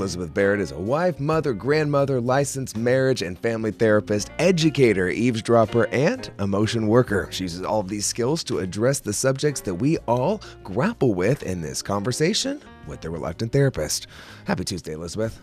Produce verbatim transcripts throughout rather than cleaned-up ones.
Elizabeth Barrett is a wife, mother, grandmother, licensed marriage and family therapist, educator, eavesdropper, and emotion worker. She uses all of these skills to address the subjects that we all grapple with in this conversation with the Reluctant Therapist. Happy Tuesday, Elizabeth.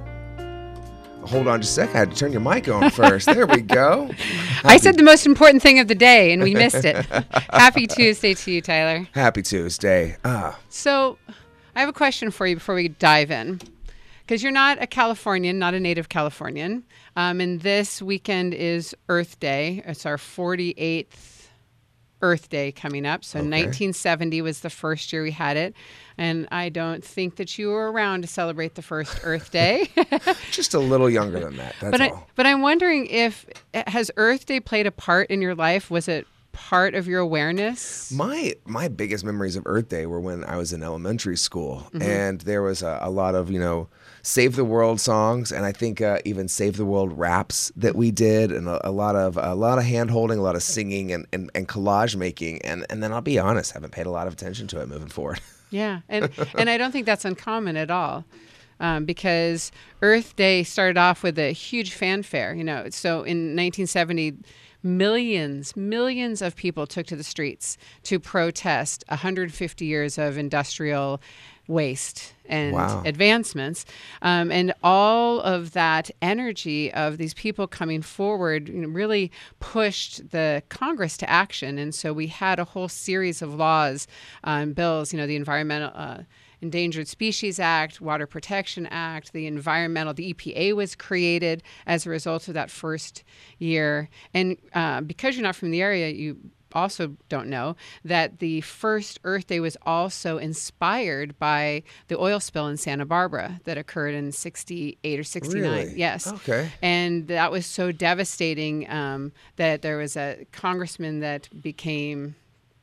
Hold on just a second. I had to turn your mic on first. There we go. Happy I said the most important thing of the day, and we missed it. Happy Tuesday to you, Tyler. Happy Tuesday. Ah. So I have a question for you before we dive in, because you're not a Californian, not a native Californian. Um, and this weekend is Earth Day. It's our forty-eighth Earth Day coming up. So Okay. nineteen seventy was the first year we had it. And I don't think that you were around to celebrate the first Earth Day. Just a little younger than that. That's but I, all. but I'm wondering if, has Earth Day played a part in your life? Was it part of your awareness? My my biggest memories of Earth Day were when I was in elementary school, Mm-hmm. and there was a, a lot of, you know, Save the World songs, and I think uh, even Save the World raps that we did, and a, a lot of a lot of hand holding, a lot of singing, and, and, and collage making, and and then I'll be honest, haven't paid a lot of attention to it moving forward. Yeah, and and I don't think that's uncommon at all, um, because Earth Day started off with a huge fanfare. You know, so in nineteen seventy, millions, millions of people took to the streets to protest one hundred fifty years of industrial waste and Wow. advancements, um, and all of that energy of these people coming forward, you know, really pushed the Congress to action. And so we had a whole series of laws, um, bills, you know, the Environmental uh, Endangered Species Act, Water Protection Act, the environmental, the E P A was created as a result of that first year. And uh, because you're not from the area, you also don't know that the first Earth Day was also inspired by the oil spill in Santa Barbara that occurred in sixty-eight or sixty-nine. Really? Yes. Okay. And that was so devastating um, that there was a congressman that became,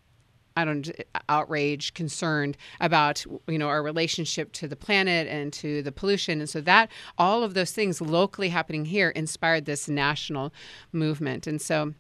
I don't know, outraged, concerned about, you know, our relationship to the planet and to the pollution. And so that, all of those things locally happening here inspired this national movement. And so,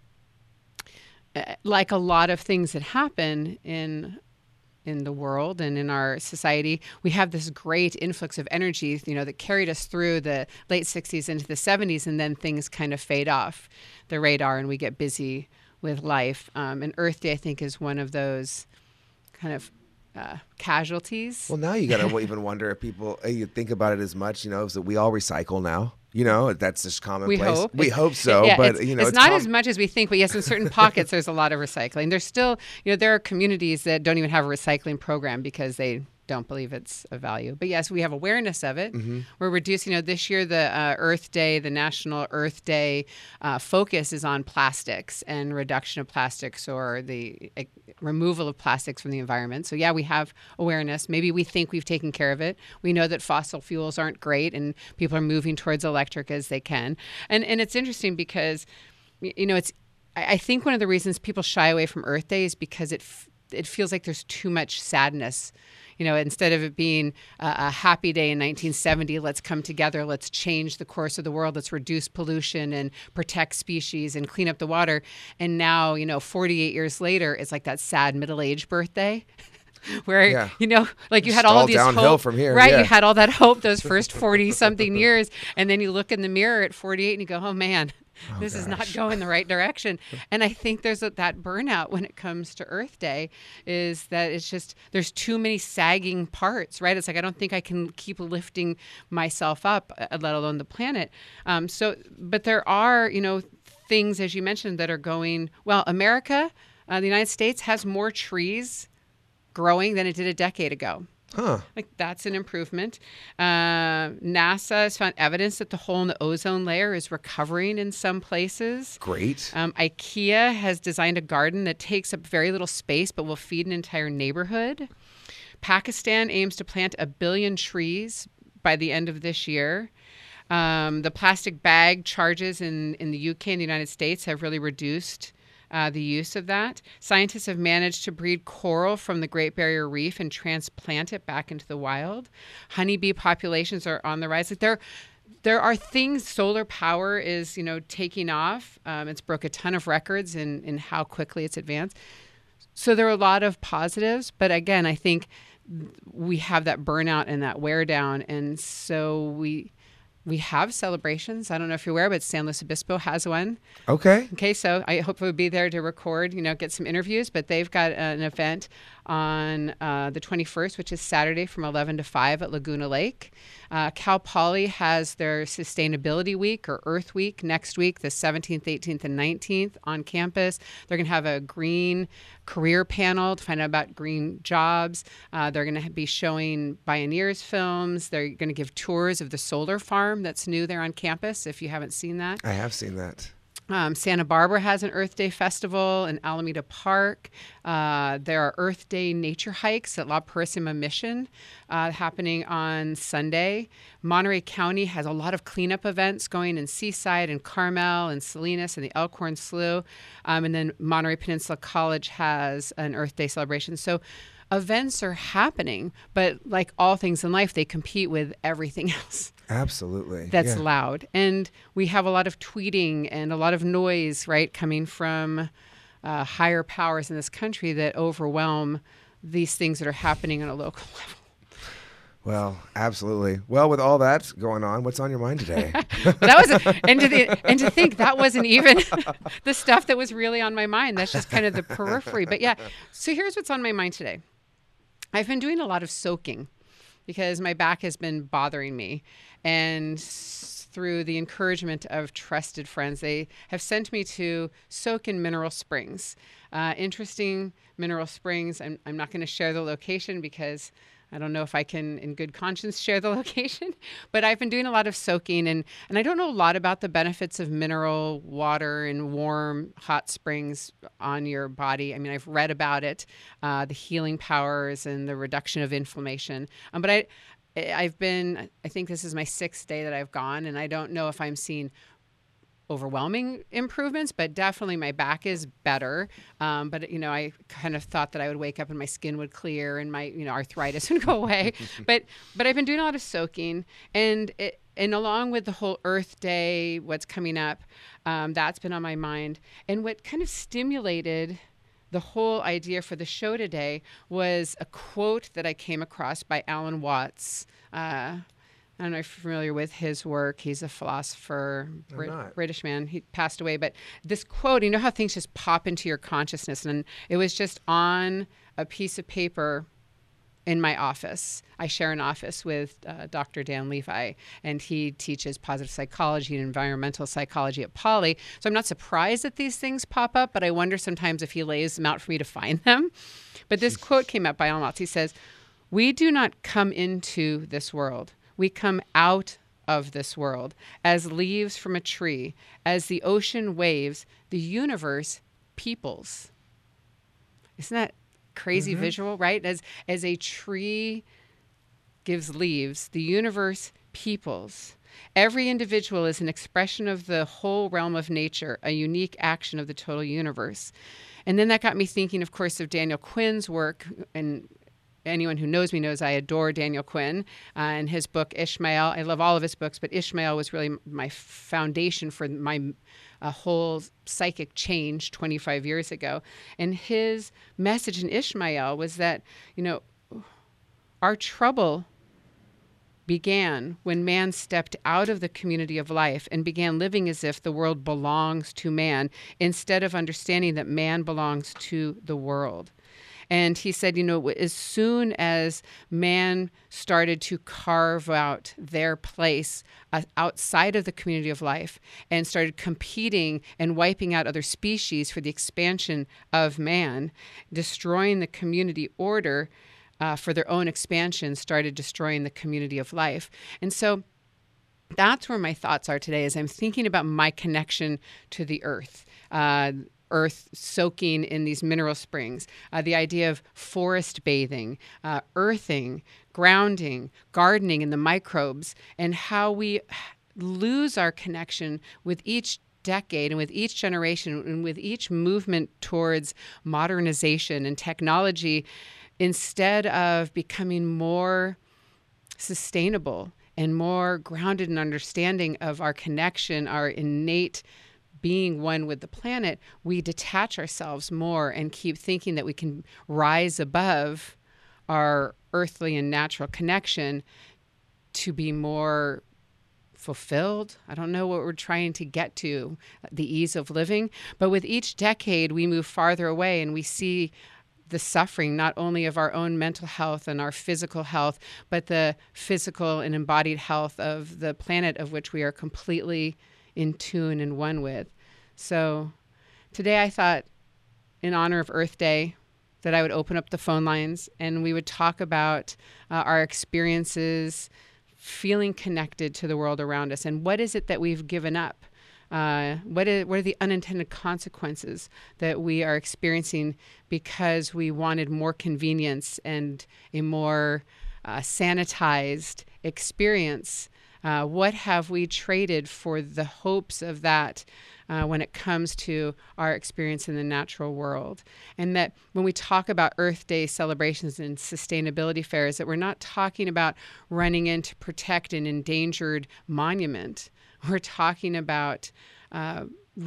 uh, like a lot of things that happen in in the world and in our society, we have this great influx of energy, you know, that carried us through the late sixties into the seventies, and then things kind of fade off the radar and we get busy with life. Um, and Earth Day, I think, is one of those kind of uh, casualties. Well, now you gotta even wonder if people uh, you think about it as much, you know, so we all recycle now. You know, that's just commonplace. We hope. We It's- hope so, yeah, but it's, you know, it's, it's not com- as much as we think. But yes, in certain pockets, there's a lot of recycling. There's still, you know, there are communities that don't even have a recycling program because they don't believe it's a value. But yes, we have awareness of it. Mm-hmm. We're reducing, you know, this year the uh, Earth Day, the National Earth Day uh, focus is on plastics and reduction of plastics, or the uh, removal of plastics from the environment. So yeah, we have awareness. Maybe we think we've taken care of it. We know that fossil fuels aren't great, and people are moving towards electric as they can. And and it's interesting because, you know, it's I I think one of the reasons people shy away from Earth Day is because it f- it feels like there's too much sadness. You know, instead of it being a, a happy day in nineteen seventy, let's come together, let's change the course of the world, let's reduce pollution and protect species and clean up the water. And now, you know, forty-eight years later, it's like that sad middle-aged birthday. Where, Yeah. you know, like you Just had all all of these downhill hope, from here, right? yeah. You had all that hope those first forty something years. And then you look in the mirror at forty-eight and you go, oh man, this is not gosh. going the right direction. And I think there's a, that burnout when it comes to Earth Day, is that it's just, there's too many sagging parts, right? It's like, I don't think I can keep lifting myself up, uh, let alone the planet. Um, so, but there are, you know, things, as you mentioned, that are going, well, America, uh, the United States has more trees growing than it did a decade ago. Huh. Like, that's an improvement. Uh, NASA has found evidence that the hole in the ozone layer is recovering in some places. Great. Um, IKEA has designed a garden that takes up very little space but will feed an entire neighborhood. Pakistan aims to plant a billion trees by the end of this year. Um, the plastic bag charges in, in the U K and the United States have really reduced Uh, the use of that. Scientists have managed to breed coral from the Great Barrier Reef and transplant it back into the wild. Honeybee populations are on the rise. Like there, there are things. Solar power is, you know, taking off. Um, it's broke a ton of records in in how quickly it's advanced. So there are a lot of positives, but again, I think we have that burnout and that wear down. And so we we have celebrations. I don't know if you're aware, but San Luis Obispo has one. Okay. Okay, so I hope we'll be there to record, you know, get some interviews. But they've got an event on uh, the twenty-first, which is Saturday from eleven to five at Laguna Lake. Uh, Cal Poly has their Sustainability Week or Earth Week next week, the seventeenth, eighteenth, and nineteenth on campus. They're going to have a green career panel to find out about green jobs. Uh, they're going to be showing Bioneers films. They're going to give tours of the solar farm that's new there on campus, if you haven't seen that. I have seen that. Um, Santa Barbara has an Earth Day festival in Alameda Park. Uh, there are Earth Day nature hikes at La Purísima Mission uh, happening on Sunday. Monterey County has a lot of cleanup events going in Seaside and Carmel and Salinas and the Elkhorn Slough. Um, and then Monterey Peninsula College has an Earth Day celebration. So events are happening, but like all things in life, they compete with everything else. Absolutely. That's yeah. loud. And we have a lot of tweeting and a lot of noise, right, coming from uh, higher powers in this country that overwhelm these things that are happening on a local level. Well, absolutely. Well, with all that going on, what's on your mind today? that was, a, and to the, and to think that wasn't even the stuff that was really on my mind. That's just kind of the periphery. But yeah, so here's what's on my mind today. I've been doing a lot of soaking because my back has been bothering me. And through the encouragement of trusted friends, they have sent me to soak in mineral springs. Uh, interesting mineral springs. I'm, I'm not going to share the location because I don't know if I can, in good conscience, share the location. But I've been doing a lot of soaking, and, and I don't know a lot about the benefits of mineral water and warm, hot springs on your body. I mean, I've read about it, uh, the healing powers and the reduction of inflammation. Um, but I... I've been, I think this is my sixth day that I've gone, and I don't know if I'm seeing overwhelming improvements, but definitely my back is better. Um, but, you know, I kind of thought that I would wake up and my skin would clear and my, you know, arthritis would go away. but but I've been doing a lot of soaking, and it, and along with the whole Earth Day, what's coming up, um, that's been on my mind. And what kind of stimulated the whole idea for the show today was a quote that I came across by Alan Watts. Uh, I don't know if you're familiar with his work. He's a philosopher, Brit- British man. He passed away. But this quote, you know how things just pop into your consciousness? And it was just on a piece of paper in my office. I share an office with uh, Doctor Dan Levi, and he teaches positive psychology and environmental psychology at Poly. So I'm not surprised that these things pop up, but I wonder sometimes if he lays them out for me to find them. But this quote came up by Alan Watts. He says, "We do not come into this world. We come out of this world as leaves from a tree. As the ocean waves, the universe peoples." Isn't that crazy mm-hmm. visual, right? As as a tree gives leaves, the universe peoples. Every individual is an expression of the whole realm of nature, a unique action of the total universe. And then that got me thinking, of course, of Daniel Quinn's work. And anyone who knows me knows I adore Daniel Quinn uh, and his book, Ishmael. I love all of his books, but Ishmael was really my foundation for my a whole psychic change twenty-five years ago. And his message in Ishmael was that, you know, our trouble began when man stepped out of the community of life and began living as if the world belongs to man, instead of understanding that man belongs to the world. And he said, you know, as soon as man started to carve out their place uh, outside of the community of life and started competing and wiping out other species for the expansion of man, destroying the community order uh, for their own expansion, started destroying the community of life. And so that's where my thoughts are today, as I'm thinking about my connection to the earth. Uh, earth soaking in these mineral springs, uh, the idea of forest bathing, uh, earthing, grounding, gardening in the microbes, and how we lose our connection with each decade and with each generation and with each movement towards modernization and technology, instead of becoming more sustainable and more grounded in understanding of our connection, our innate being one with the planet, we detach ourselves more and keep thinking that we can rise above our earthly and natural connection to be more fulfilled. I don't know what we're trying to get to, the ease of living. But with each decade, we move farther away and we see the suffering, not only of our own mental health and our physical health, but the physical and embodied health of the planet of which we are completely in tune and one with. So today I thought, in honor of Earth Day, that I would open up the phone lines and we would talk about uh, our experiences feeling connected to the world around us, and what is it that we've given up? Uh, what, is, what are the unintended consequences that we are experiencing because we wanted more convenience and a more uh, sanitized experience? Uh, what have we traded for the hopes of that uh, when it comes to our experience in the natural world? And that when we talk about Earth Day celebrations and sustainability fairs, that we're not talking about running in to protect an endangered monument. We're talking about uh,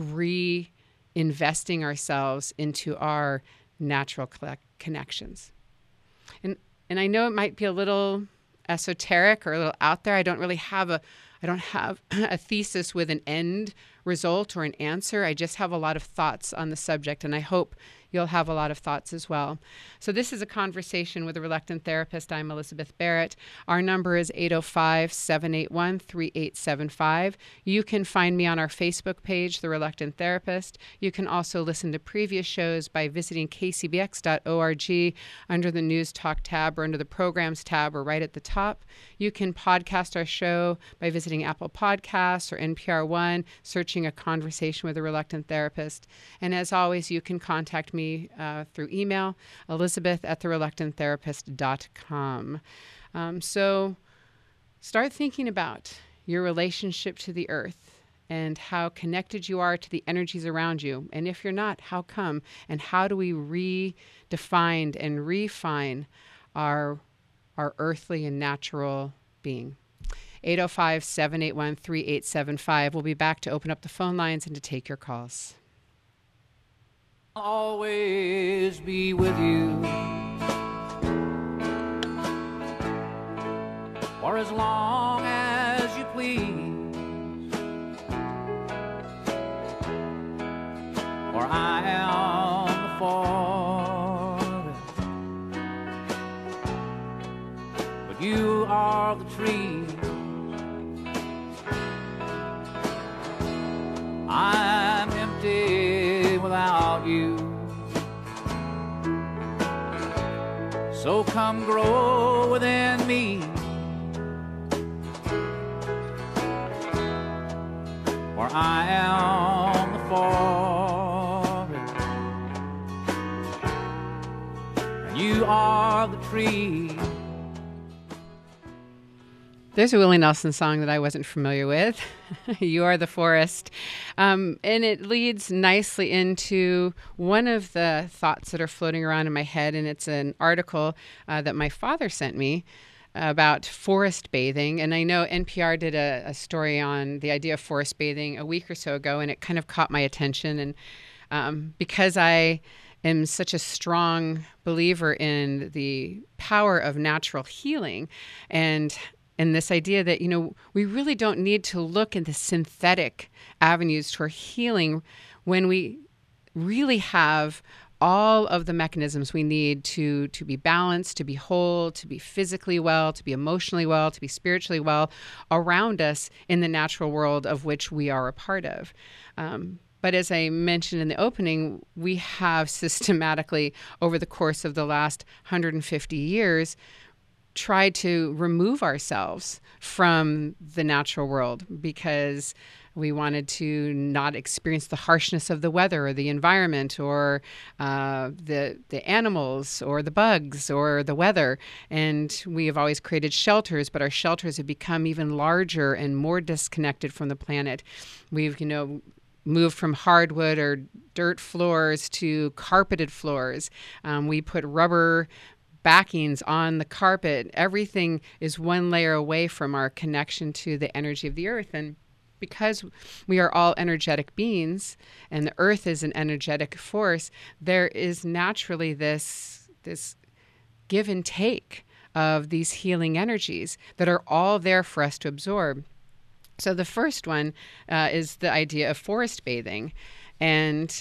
reinvesting ourselves into our natural connections. And and I know it might be a little esoteric or a little out there. I don't really have a I don't have a thesis with an end result or an answer. I just have a lot of thoughts on the subject, and I hope you'll have a lot of thoughts as well. So this is a conversation with a reluctant therapist. I'm Elizabeth Barrett. Our number is eight oh five, seven eight one, three eight seven five. You can find me on our Facebook page, The Reluctant Therapist. You can also listen to previous shows by visiting k c b x dot org under the News Talk tab or under the Programs tab or right at the top. You can podcast our show by visiting Apple Podcasts or N P R One, searching A Conversation with a Reluctant Therapist. And as always, you can contact me Uh, through email, elizabeth at the reluctant therapist dot com. Um, so start thinking about your relationship to the earth and how connected you are to the energies around you. And if you're not, how come? And how do we redefine and refine our, our earthly and natural being? eight oh five, seven eight one, three eight seven five. We'll be back to open up the phone lines and to take your calls. I'll always be with you for as long as you please, for I am the forest, but you are the trees. I'm empty without you, so come grow within me, for I am the forest, and you are the tree. There's a Willie Nelson song that I wasn't familiar with. You Are the Forest. Um, and it leads nicely into one of the thoughts that are floating around in my head. And it's an article uh, that my father sent me about forest bathing. And I know N P R did a, a story on the idea of forest bathing a week or so ago, and it kind of caught my attention. And um, because I am such a strong believer in the power of natural healing and And this idea that, you know, we really don't need to look at the synthetic avenues toward healing when we really have all of the mechanisms we need to, to be balanced, to be whole, to be physically well, to be emotionally well, to be spiritually well around us in the natural world of which we are a part of. Um, But as I mentioned in the opening, we have systematically, over the course of the last one hundred fifty years, tried to remove ourselves from the natural world because we wanted to not experience the harshness of the weather or the environment or uh, the the animals or the bugs or the weather. And we have always created shelters, but our shelters have become even larger and more disconnected from the planet. We've, you know, moved from hardwood or dirt floors to carpeted floors. Um, we put rubber backings on the carpet. Everything is one layer away from our connection to the energy of the earth. And because we are all energetic beings and the earth is an energetic force, there is naturally this, this give and take of these healing energies that are all there for us to absorb. So the first one uh, is the idea of forest bathing. And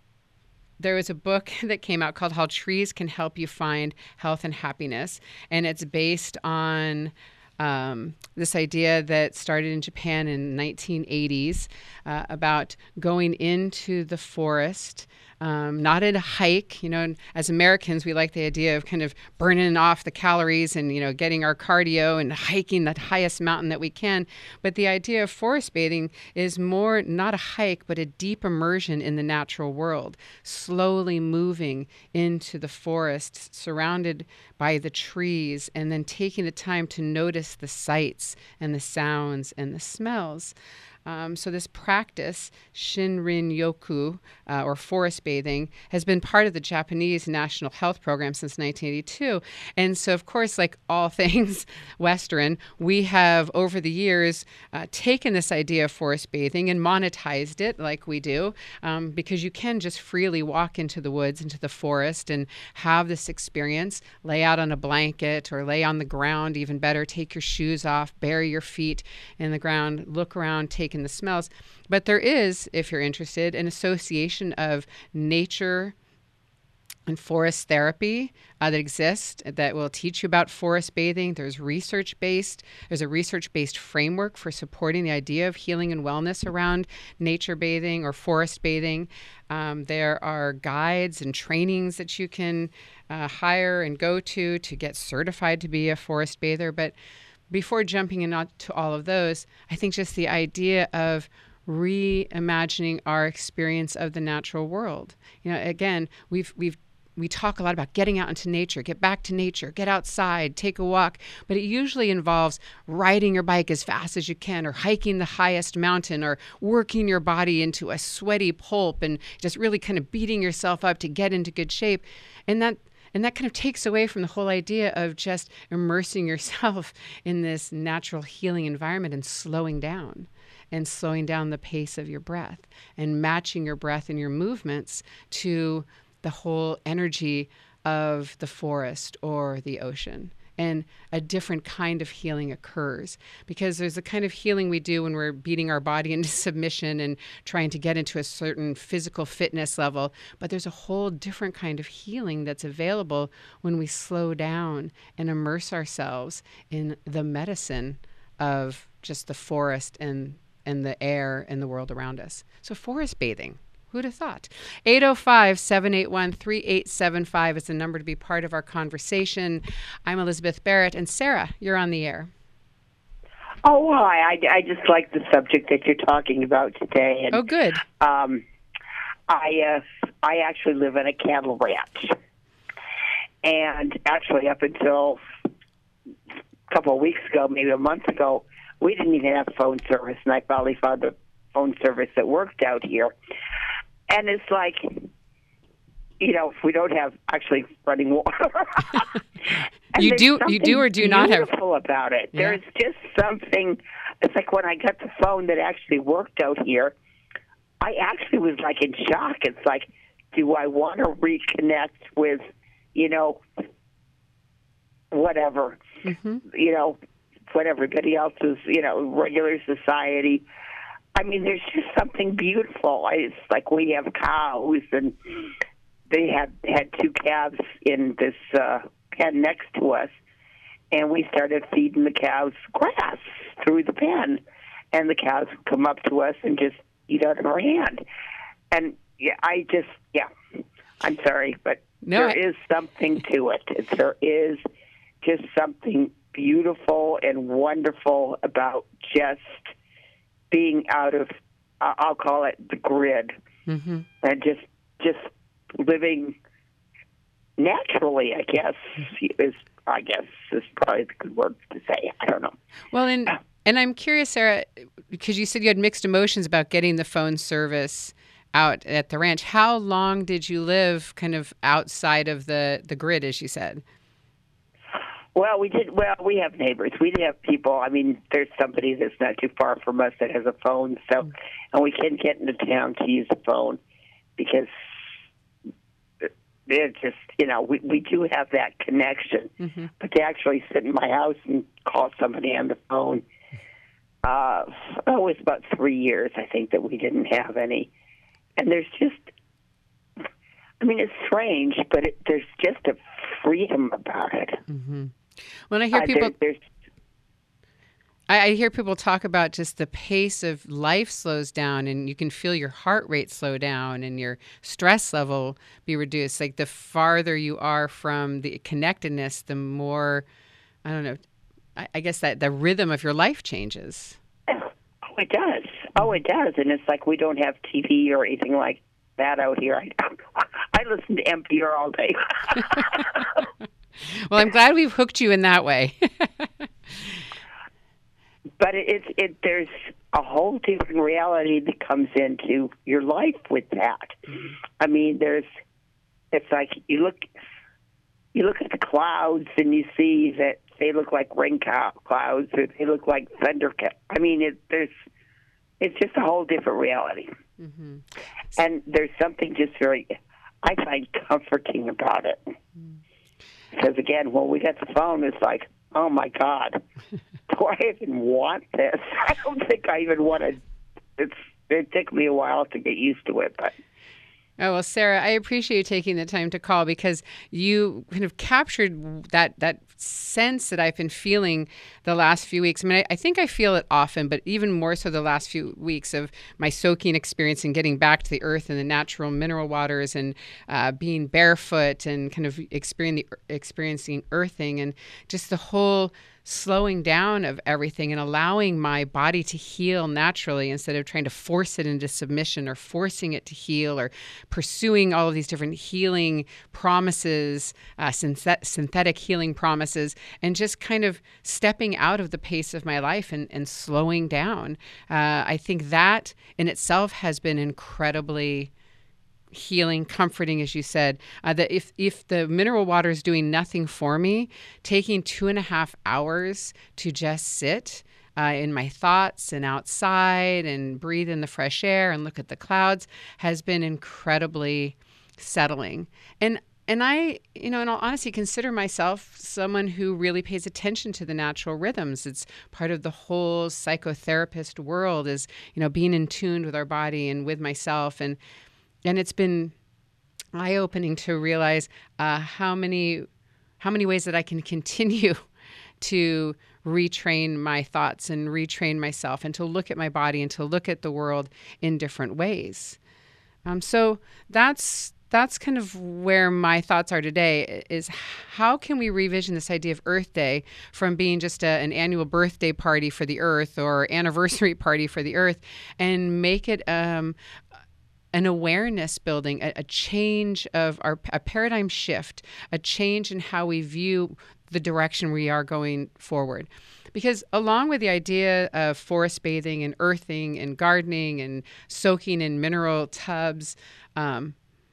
there was a book that came out called How Trees Can Help You Find Health and Happiness. And it's based on um, this idea that started in Japan in the nineteen eighties uh, about going into the forest. Um, not at a hike, you know, as Americans, we like the idea of kind of burning off the calories and, you know, getting our cardio and hiking the highest mountain that we can. But the idea of forest bathing is more not a hike, but a deep immersion in the natural world, slowly moving into the forest, surrounded by the trees, and then taking the time to notice the sights and the sounds and the smells. Um, so this practice, Shinrin-yoku, uh, or forest bathing, has been part of the Japanese National Health Program since nineteen eighty-two. And so, of course, like all things Western, we have, over the years, uh, taken this idea of forest bathing and monetized it like we do, um, because you can just freely walk into the woods, into the forest, and have this experience, lay out on a blanket or lay on the ground, even better, take your shoes off, bury your feet in the ground, look around, take in the smells. But there is, if you're interested, an association of nature and forest therapy uh, that exists that will teach you about forest bathing. There's research-based, there's a research-based framework for supporting the idea of healing and wellness around nature bathing or forest bathing. Um, there are guides and trainings that you can uh, hire and go to to get certified to be a forest bather. But before jumping into all of those, I think just the idea of reimagining our experience of the natural world. You know, again, we've we've we talk a lot about getting out into nature, get back to nature, get outside, take a walk, but it usually involves riding your bike as fast as you can, or hiking the highest mountain, or working your body into a sweaty pulp and just really kind of beating yourself up to get into good shape. And that And that kind of takes away from the whole idea of just immersing yourself in this natural healing environment and slowing down and slowing down the pace of your breath and matching your breath and your movements to the whole energy of the forest or the ocean. And a different kind of healing occurs, because there's a kind of healing we do when we're beating our body into submission and trying to get into a certain physical fitness level. But there's a whole different kind of healing that's available when we slow down and immerse ourselves in the medicine of just the forest and, and the air and the world around us. So forest bathing. Who'd have thought? eight oh five, seven eight one, three eight seven five is the number to be part of our conversation. I'm Elizabeth Barrett, and Sarah, you're on the air. Oh, hi. I, I just like the subject that you're talking about today. And, oh, good. Um, I, uh, I actually live in a cattle ranch. And actually up until a couple of weeks ago, maybe a month ago, we didn't even have phone service, and I finally found a phone service that worked out here. And it's like, you know, if we don't have actually running water. you do you do or do not have. Beautiful about it. Yeah. There's just something. It's like when I got the phone that actually worked out here, I actually was like in shock. It's like, do I want to reconnect with, you know, whatever, mm-hmm. you know, what everybody else is, you know, regular society. I mean, there's just something beautiful. It's like we have cows, and they had had two calves in this uh, pen next to us, and we started feeding the cows grass through the pen, and the cows would come up to us and just eat out of our hand. And yeah, I just, yeah, I'm sorry, but no, there I... is something to it. It's, there is just something beautiful and wonderful about just being out of, uh, I'll call it the grid, mm-hmm. and just just living naturally, I guess, is I guess is probably the good word to say. I don't know. Well, and and I'm curious, Sarah, because you said you had mixed emotions about getting the phone service out at the ranch. How long did you live kind of outside of the, the grid, as you said? Well, we did. Well, we have neighbors. We have people. I mean, there's somebody that's not too far from us that has a phone. So, and we can get into town to use the phone because it just, you know, we, we do have that connection. Mm-hmm. But to actually sit in my house and call somebody on the phone, uh, oh, it was about three years, I think, that we didn't have any. And there's just, I mean, it's strange, but it, there's just a freedom about it. Mm-hmm. When I hear people... Uh, there, there's, I, I hear people talk about just the pace of life slows down, and you can feel your heart rate slow down and your stress level be reduced. Like the farther you are from the connectedness, the more, I don't know, I, I guess that the rhythm of your life changes. Oh, it does. Oh, it does. And it's like we don't have T V or anything like that out here. I, I listen to N P R all day. Well, I'm glad we've hooked you in that way. But it's it, it. There's a whole different reality that comes into your life with that. Mm-hmm. I mean, there's. It's like you look, you look at the clouds and you see that they look like rain clouds, or they look like thunder. I mean, it, there's. It's just a whole different reality, mm-hmm. And there's something just very, I find comforting about it. Mm-hmm. Because again, when we get the phone, it's like, oh my God, do I even want this? I don't think I even want to. It's it took me a while to get used to it, but. Oh, well, Sarah, I appreciate you taking the time to call, because you kind of captured that that sense that I've been feeling the last few weeks. I mean, I, I think I feel it often, but even more so the last few weeks of my soaking experience and getting back to the earth and the natural mineral waters, and uh, being barefoot and kind of experiencing, experiencing earthing, and just the whole slowing down of everything and allowing my body to heal naturally instead of trying to force it into submission or forcing it to heal or pursuing all of these different healing promises, uh, synthet- synthetic healing promises, and just kind of stepping out of the pace of my life and, and slowing down. Uh, I think that in itself has been incredibly healing, comforting, as you said, uh, that if, if the mineral water is doing nothing for me, taking two and a half hours to just sit uh, in my thoughts and outside and breathe in the fresh air and look at the clouds has been incredibly settling. And And I, you know, in all honesty, consider myself someone who really pays attention to the natural rhythms. It's part of the whole psychotherapist world, is, you know, being in tune with our body and with myself. And And it's been eye-opening to realize uh, how many how many ways that I can continue to retrain my thoughts and retrain myself, and to look at my body and to look at the world in different ways. Um, so that's that's kind of where my thoughts are today, is how can we revision this idea of Earth Day from being just a, an annual birthday party for the Earth or anniversary party for the Earth, and make it um, an awareness building, a, a change of our a paradigm shift, a change in how we view the direction we are going forward. Because along with the idea of forest bathing and earthing and gardening and soaking in mineral tubs, um,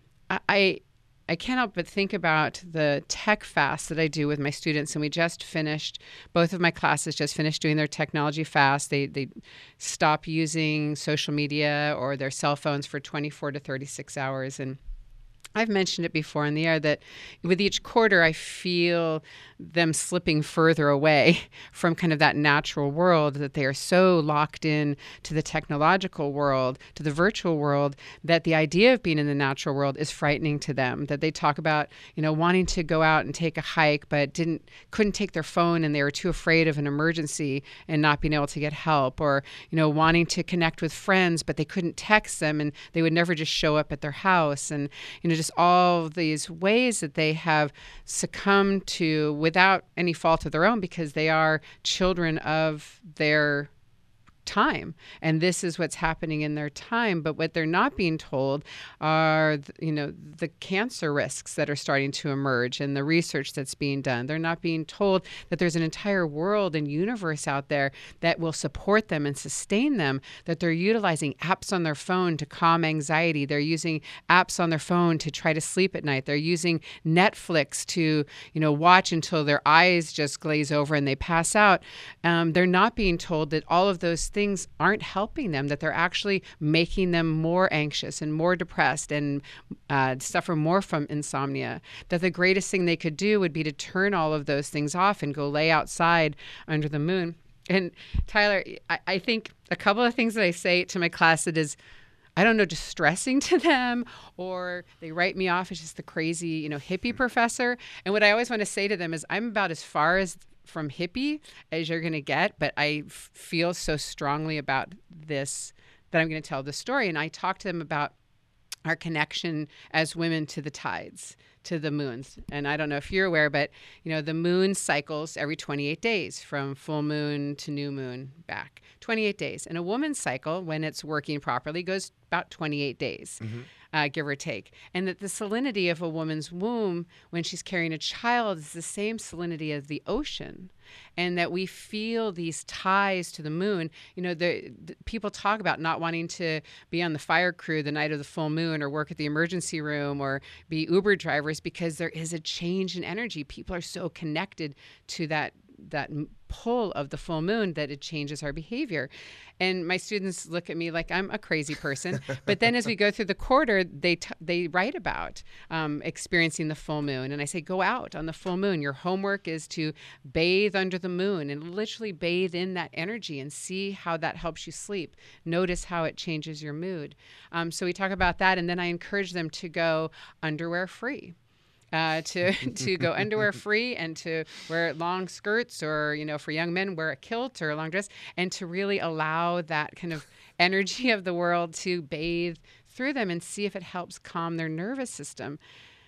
I I can't help but think about the tech fast that I do with my students. And we just finished, both of my classes just finished doing their technology fast. They they stop using social media or their cell phones for twenty-four to thirty-six hours. And I've mentioned it before in the air that with each quarter, I feel them slipping further away from kind of that natural world, that they are so locked in to the technological world, to the virtual world, that the idea of being in the natural world is frightening to them. That they talk about, you know, wanting to go out and take a hike, but didn't couldn't take their phone, and they were too afraid of an emergency and not being able to get help. Or, you know, wanting to connect with friends, but they couldn't text them, and they would never just show up at their house. And, you know, just all these ways that they have succumbed to without any fault of their own, because they are children of their time, and this is what's happening in their time. But what they're not being told are, you know, the cancer risks that are starting to emerge and the research that's being done. They're not being told that there's an entire world and universe out there that will support them and sustain them, that they're utilizing apps on their phone to calm anxiety. They're using apps on their phone to try to sleep at night. They're using Netflix to, you know, watch until their eyes just glaze over and they pass out. Um, they're not being told that all of those things aren't helping them, that they're actually making them more anxious and more depressed and uh, suffer more from insomnia, that the greatest thing they could do would be to turn all of those things off and go lay outside under the moon. And Tyler, I, I think a couple of things that I say to my class that is, I don't know, distressing to them, or they write me off as just the crazy, you know, hippie professor. And what I always want to say to them is I'm about as far as from hippie as you're going to get, but I f- feel so strongly about this that I'm going to tell the story. And I talk to them about our connection as women to the tides, to the moons. And I don't know if you're aware, but, you know, the moon cycles every twenty-eight days from full moon to new moon back. twenty-eight days. And a woman's cycle, when it's working properly, goes about twenty-eight days, mm-hmm. uh, give or take. And that the salinity of a woman's womb when she's carrying a child is the same salinity of the ocean. And that we feel these ties to the moon. You know, the, the people talk about not wanting to be on the fire crew the night of the full moon, or work at the emergency room, or be Uber drivers, because there is a change in energy. People are so connected to that that pull of the full moon that it changes our behavior. And my students look at me like I'm a crazy person. But then as we go through the quarter, they t- they write about um, experiencing the full moon. And I say, go out on the full moon. Your homework is to bathe under the moon and literally bathe in that energy and see how that helps you sleep. Notice how it changes your mood. Um, so we talk about that. And then I encourage them to go underwear free. Uh, to to go underwear free, and to wear long skirts, or, you know, for young men, wear a kilt or a long dress, and to really allow that kind of energy of the world to bathe through them and see if it helps calm their nervous system.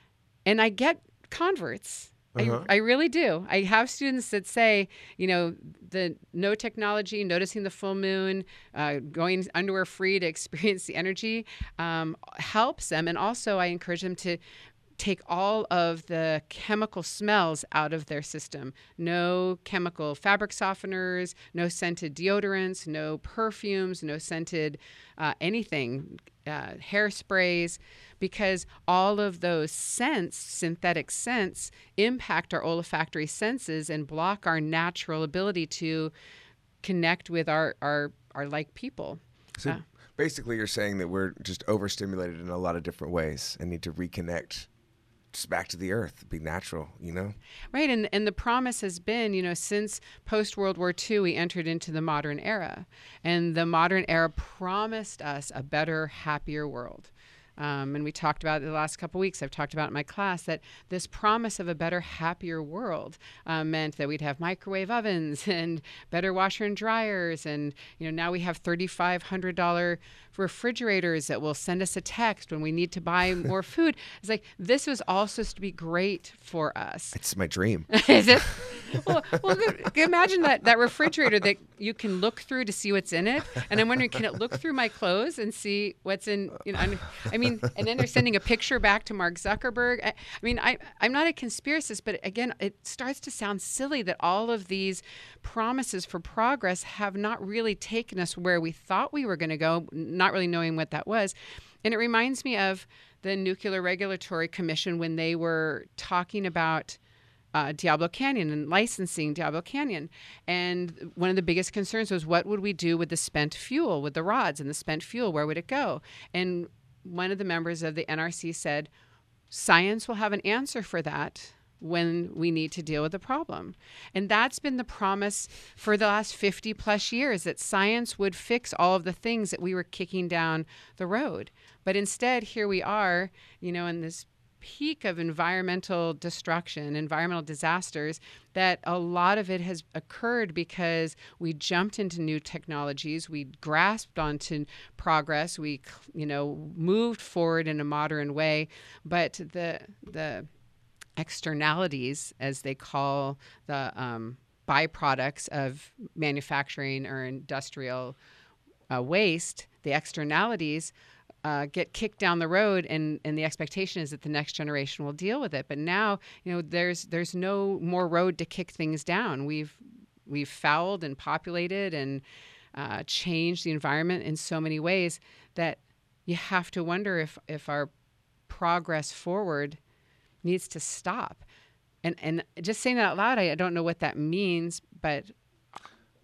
And I get converts. Uh-huh. I, I really do. I have students that say, you know, the no technology, noticing the full moon, uh, going underwear free to experience the energy um, helps them. And also I encourage them to take all of the chemical smells out of their system. No chemical fabric softeners, no scented deodorants, no perfumes, no scented uh, anything, uh, hairsprays, because all of those scents, synthetic scents, impact our olfactory senses and block our natural ability to connect with our, our, our like people. So uh, basically you're saying that we're just overstimulated in a lot of different ways and need to reconnect just back to the earth, be natural, you know? Right. And and the promise has been, you know, since post-World War Two, we entered into the modern era. And the modern era promised us a better, happier world. Um, and we talked about it the last couple of weeks. I've talked about it in my class that this promise of a better, happier world uh, meant that we'd have microwave ovens and better washer and dryers. And, you know, now we have thirty-five hundred dollars refrigerators that will send us a text when we need to buy more food. It's like, this was all supposed to be great for us. It's my dream. Is it? Well, well, imagine that, that refrigerator that you can look through to see what's in it. And I'm wondering, can it look through my clothes and see what's in, you know, I mean, and then they're sending a picture back to Mark Zuckerberg. I, I mean, I, I'm not a conspiracist, but again, it starts to sound silly that all of these promises for progress have not really taken us where we thought we were going to go, not really knowing what that was. And it reminds me of the Nuclear Regulatory Commission when they were talking about Uh, Diablo Canyon and licensing Diablo Canyon. And one of the biggest concerns was, what would we do with the spent fuel, with the rods and the spent fuel? Where would it go? And one of the members of the N R C said, science will have an answer for that when we need to deal with the problem. And that's been the promise for the last fifty plus years, that science would fix all of the things that we were kicking down the road. But instead, here we are, you know, in this peak of environmental destruction, environmental disasters, that a lot of it has occurred because we jumped into new technologies, we grasped onto progress, we, you know, moved forward in a modern way, but the the externalities, as they call the um, byproducts of manufacturing or industrial uh, waste, the externalities Uh, get kicked down the road, and, and the expectation is that the next generation will deal with it. But now, you know, there's there's no more road to kick things down. We've we've fouled and populated and uh, changed the environment in so many ways that you have to wonder if if our progress forward needs to stop. And and just saying that out loud, I, I don't know what that means, but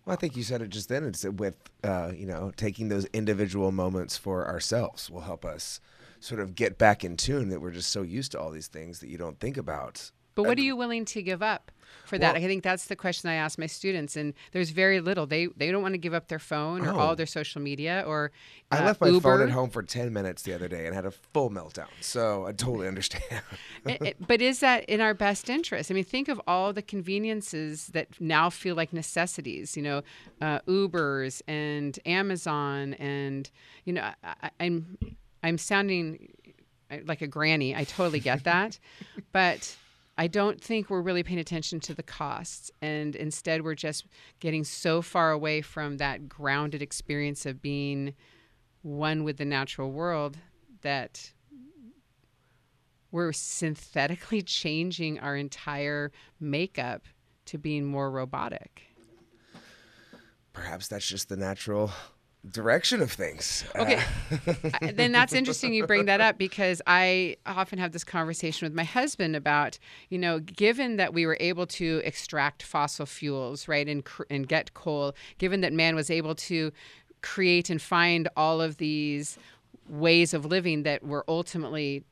Well, I think you said it just then. It's with, uh, you know, taking those individual moments for ourselves will help us sort of get back in tune, that we're just so used to all these things that you don't think about. But what are you willing to give up for that? Well- I think that's the question I ask my students, and there's very little. They they don't want to give up their phone or Oh. all their social media or uh, I left my Uber. phone at home for ten minutes the other day and had a full meltdown. So I totally understand. It- it- but is that in our best interest? I mean, think of all the conveniences that now feel like necessities. You know, uh, Ubers and Amazon, and you know, I, I, I'm I'm sounding like a granny. I totally get that, but I don't think we're really paying attention to the costs, and instead we're just getting so far away from that grounded experience of being one with the natural world that we're synthetically changing our entire makeup to being more robotic. Perhaps that's just the natural direction of things. Okay, I- then that's interesting you bring that up, because I often have this conversation with my husband about, you know, given that we were able to extract fossil fuels, right, and cr- and get coal, given that man was able to create and find all of these ways of living that were ultimately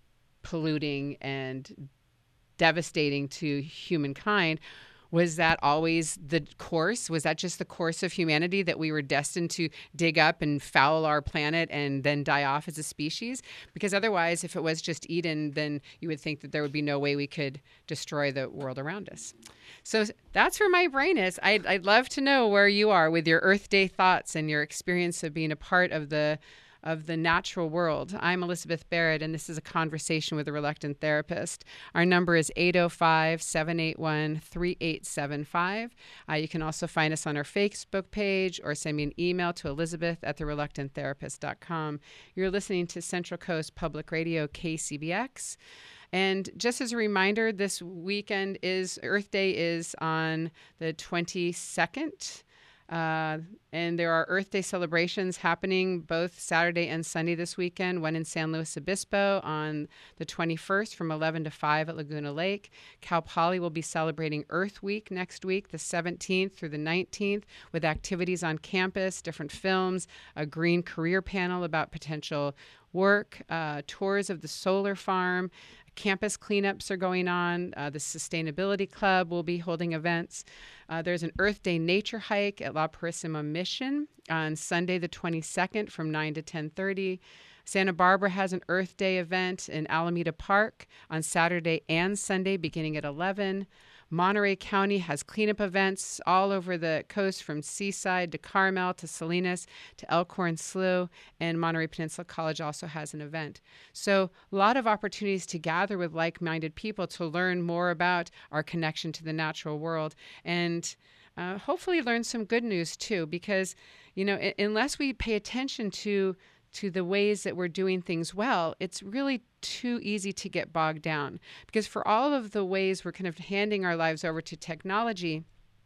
polluting and devastating to humankind, was that always the course? Was that just the course of humanity, that we were destined to dig up and foul our planet and then die off as a species? Because otherwise, if it was just Eden, then you would think that there would be no way we could destroy the world around us. So that's where my brain is. I'd, I'd love to know where you are with your Earth Day thoughts and your experience of being a part of the of the natural world. I'm Elizabeth Barrett, and this is a conversation with a reluctant therapist. Our number is eight oh five, seven eight one, three eight seven five. Uh, you can also find us on our Facebook page or send me an email to elizabeth at the reluctant therapist dot com. You're listening to Central Coast Public Radio, K C B X. And just as a reminder, this weekend is Earth Day is on the twenty-second. Uh, and there are Earth Day celebrations happening both Saturday and Sunday this weekend, one in San Luis Obispo on the twenty-first from eleven to five at Laguna Lake. Cal Poly will be celebrating Earth Week next week, the seventeenth through the nineteenth, with activities on campus, different films, a green career panel about potential work, uh, tours of the solar farm. Campus cleanups are going on. Uh, the Sustainability Club will be holding events. Uh, there's an Earth Day nature hike at La Purísima Mission on Sunday the twenty-second from nine to ten thirty. Santa Barbara has an Earth Day event in Alameda Park on Saturday and Sunday beginning at eleven. Monterey County has cleanup events all over the coast, from Seaside to Carmel to Salinas to Elkhorn Slough, and Monterey Peninsula College also has an event. So a lot of opportunities to gather with like-minded people to learn more about our connection to the natural world, and uh, hopefully learn some good news too, because, you know, I- unless we pay attention to to the ways that we're doing things well, it's really too easy to get bogged down. Because for all of the ways we're kind of handing our lives over to technology,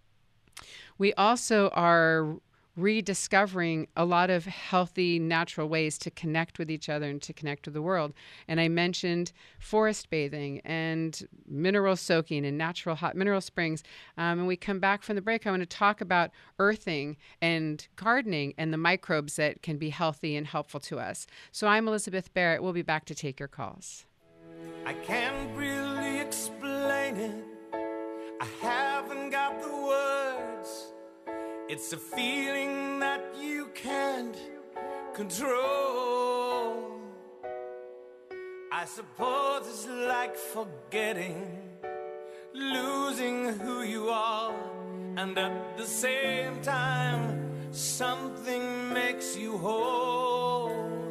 we also are rediscovering a lot of healthy, natural ways to connect with each other and to connect with the world. And I mentioned forest bathing and mineral soaking and natural hot mineral springs. Um, and we come back from the break, I want to talk about earthing and gardening and the microbes that can be healthy and helpful to us. So I'm Elizabeth Barrett. We'll be back to take your calls. I can't really explain it. I haven't got the words. It's a feeling that you can't control. I suppose it's like forgetting, losing who you are, and at the same time, something makes you whole.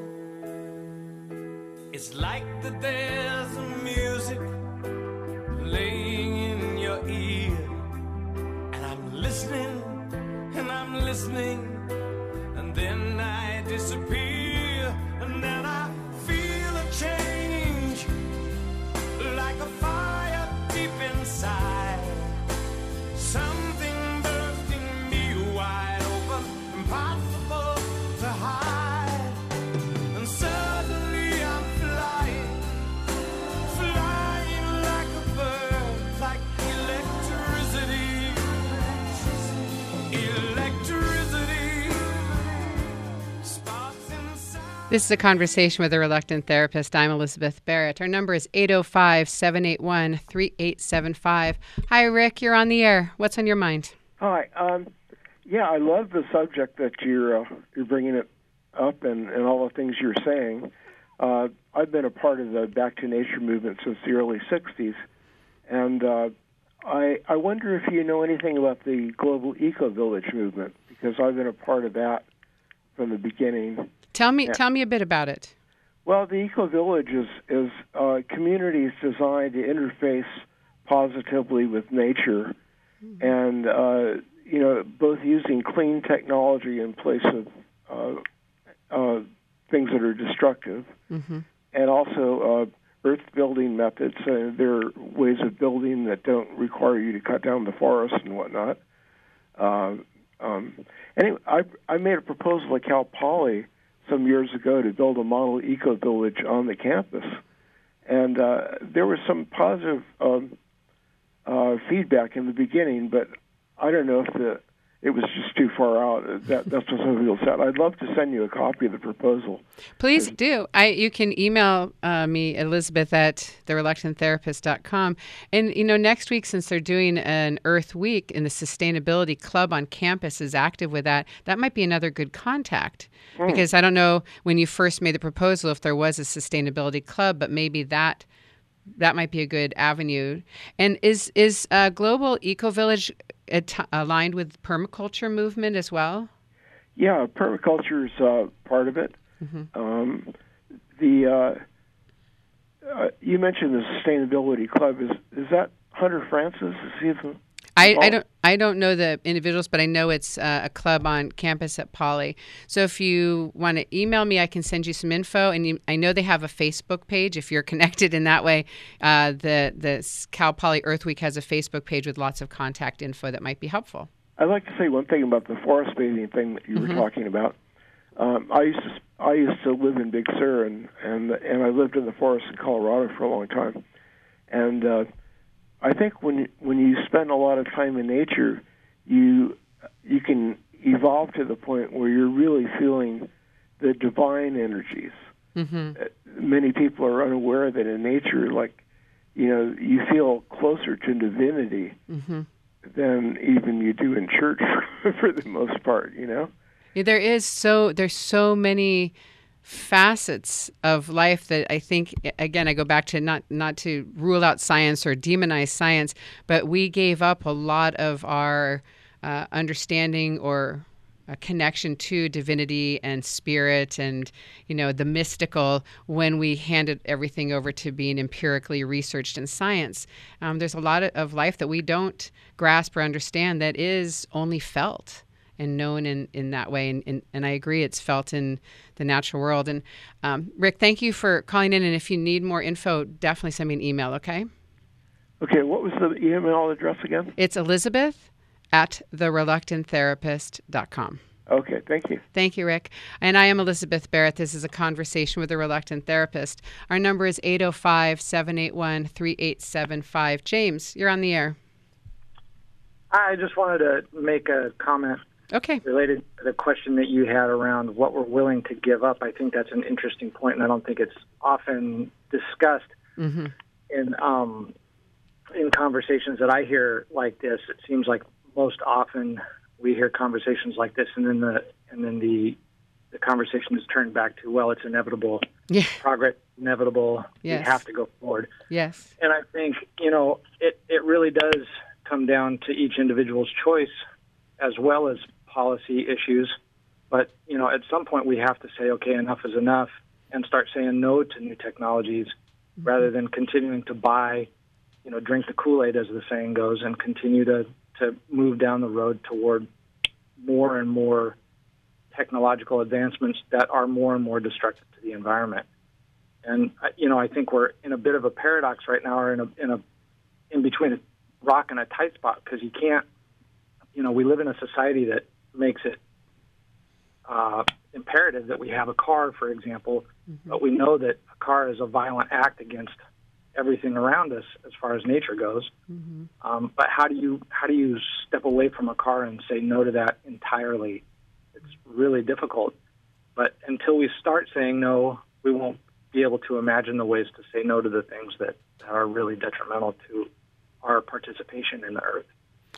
It's like that there's a music playing in your ear, and I'm listening, and I'm listening, and then I disappear, and then I feel a change, like a fire deep inside, something bursting me wide open, impossible to hide, and suddenly I'm flying, flying like a bird, like electricity. Electricity. This is a conversation with a reluctant therapist. I'm Elizabeth Barrett. Our number is eight oh five, seven eight one, three eight seven five. Hi, Rick. You're on the air. What's on your mind? Hi. Um, yeah, I love the subject that you're uh, you're bringing it up and, and all the things you're saying. Uh, I've been a part of the Back to Nature movement since the early sixties, and uh, I I wonder if you know anything about the Global Eco Village movement, because I've been a part of that from the beginning. Tell me, Yeah. tell me a bit about it. Well, the Eco Village is, is uh, communities designed to interface positively with nature, mm-hmm. and uh, you know, both using clean technology in place of uh, uh, things that are destructive, mm-hmm. and also uh, earth-building methods. Uh, there are ways of building that don't require you to cut down the forest and whatnot. Uh, um, anyway, I, I made a proposal at Cal Poly some years ago to build a model eco village on the campus, and uh, there was some positive um, uh, feedback in the beginning, but I don't know if the it was just too far out. That, that's what some people said. I'd love to send you a copy of the proposal. Please do. I you can email uh, me, Elizabeth, at the reluctant therapist dot com. And, you know, next week, since they're doing an Earth Week and the Sustainability Club on campus is active with that, that might be another good contact. Mm. Because I don't know when you first made the proposal if there was a Sustainability Club, but maybe that that might be a good avenue. And is, is uh, Global Eco Village at- aligned with permaculture movement as well? Yeah, permaculture is uh, part of it. Mm-hmm. Um, the uh, uh, you mentioned the Sustainability Club. Is is that Hunter Francis? Is he the, I, I don't I don't know the individuals, but I know it's uh, a club on campus at Poly. So if you want to email me, I can send you some info. And you, I know they have a Facebook page. If you're connected in that way, uh, the the Cal Poly Earth Week has a Facebook page with lots of contact info that might be helpful. I'd like to say one thing about the forest bathing thing that you Mm-hmm. were talking about. Um, I used to I used to live in Big Sur, and and and I lived in the forest in Colorado for a long time, and uh, I think when when you spend a lot of time in nature, you you can evolve to the point where you're really feeling the divine energies. Mm-hmm. Uh, many people are unaware that in nature, like, you know, you feel closer to divinity mm-hmm. than even you do in church for the most part. You know, yeah, there is so there's so many facets of life that I think, again, I go back to not not to rule out science or demonize science, but we gave up a lot of our uh, understanding or a connection to divinity and spirit and, you know, the mystical when we handed everything over to being empirically researched in science. Um, there's a lot of life that we don't grasp or understand that is only felt and known in, in that way. And, and and I agree, it's felt in the natural world. And um, Rick, thank you for calling in. And if you need more info, definitely send me an email, okay? Okay, what was the email address again? It's Elizabeth at the reluctant therapist dot com. Okay, thank you. Thank you, Rick. And I am Elizabeth Barrett. This is a conversation with a reluctant therapist. Our number is eight oh five, seven eight one, three eight seven five. James, you're on the air. I just wanted to make a comment. Okay. Related to the question that you had around what we're willing to give up. I think that's an interesting point, and I don't think it's often discussed mm-hmm. in um, in conversations that I hear like this. It seems like most often we hear conversations like this, and then the and then the the conversation is turned back to, well, it's inevitable. Yeah. Progress inevitable. Yes. We have to go forward. Yes. And I think, you know, it, it really does come down to each individual's choice as well as policy issues. But, you know, at some point we have to say, okay, enough is enough, and start saying no to new technologies mm-hmm. rather than continuing to buy, you know, drink the Kool-Aid, as the saying goes, and continue to, to move down the road toward more and more technological advancements that are more and more destructive to the environment. And, you know, I think we're in a bit of a paradox right now, or in a, in a, in between a rock and a tight spot, because you can't, you know, we live in a society that makes it uh, imperative that we have a car, for example, mm-hmm. but we know that a car is a violent act against everything around us as far as nature goes. Mm-hmm. Um, but how do you how do you step away from a car and say no to that entirely? It's really difficult. But until we start saying no, we won't be able to imagine the ways to say no to the things that are really detrimental to our participation in the earth.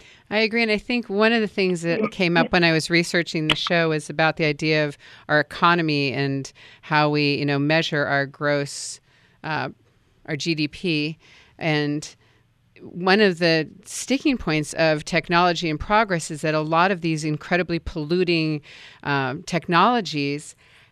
I agree. And I think one of the things that came up when I was researching the show is about the idea of our economy and how we, you know, measure our gross, uh, our G D P. And one of the sticking points of technology and progress is that a lot of these incredibly polluting um, technologies